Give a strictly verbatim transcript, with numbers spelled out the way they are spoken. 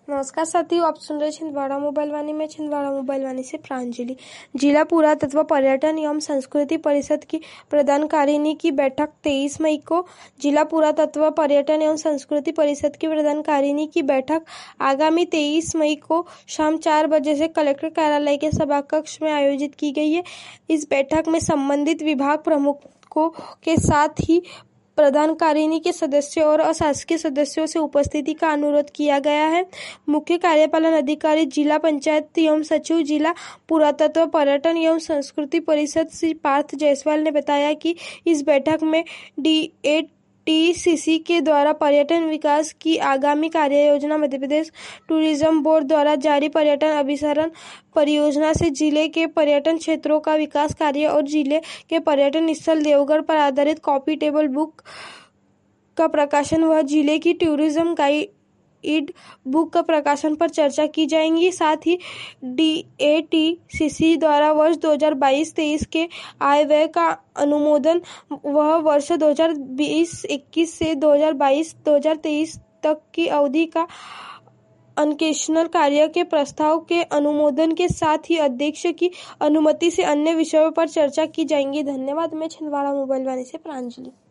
नमस्कार साथियों, आप सुन रहे छिंदवाड़ा मोबाइल वाणी में छिंदवाड़ा मोबाइल वाणी से प्रांजलि। जिला पुरातत्व पर्यटन एवं संस्कृति परिषद की प्रधानकारिणी की बैठक तेईस मई को। जिला पुरातत्व पर्यटन एवं संस्कृति परिषद की प्रधानकारिणी की बैठक आगामी तेईस मई को शाम चार बजे से कलेक्टर कार्यालय के सभा कक्ष में आयोजित की गई है। इस बैठक में संबंधित विभाग प्रमुखों के साथ ही प्रधानकारिणी के सदस्यों और अशासकीय सदस्यों से उपस्थिति का अनुरोध किया गया है। मुख्य कार्यपालन अधिकारी जिला पंचायत एवं सचिव जिला पुरातत्व पर्यटन एवं संस्कृति परिषद श्री पार्थ जायसवाल ने बताया कि इस बैठक में डी ए टी सी सी के द्वारा पर्यटन विकास की आगामी कार्य योजना, मध्य प्रदेश टूरिज्म बोर्ड द्वारा जारी पर्यटन अभिसरण परियोजना से जिले के पर्यटन क्षेत्रों का विकास कार्य और जिले के पर्यटन स्थल देवगढ़ पर आधारित कॉपी टेबल बुक का प्रकाशन व जिले की टूरिज्म गाइड बुक का प्रकाशन पर चर्चा की जाएंगी। साथ ही डी ए टी सी सी द्वारा वर्ष दो हज़ार बाईस तेईस के आय व्यय का अनुमोदन वह वर्ष दो हज़ार बीस इक्कीस से दो हज़ार बाईस दो हज़ार तेईस तक की अवधि का अन्वेषण कार्य के प्रस्ताव के अनुमोदन के साथ ही अध्यक्ष की अनुमति से अन्य विषयों पर चर्चा की जाएंगी। धन्यवाद। मैं छिंदवाड़ा मोबाइल वाणी से प्रांजलि।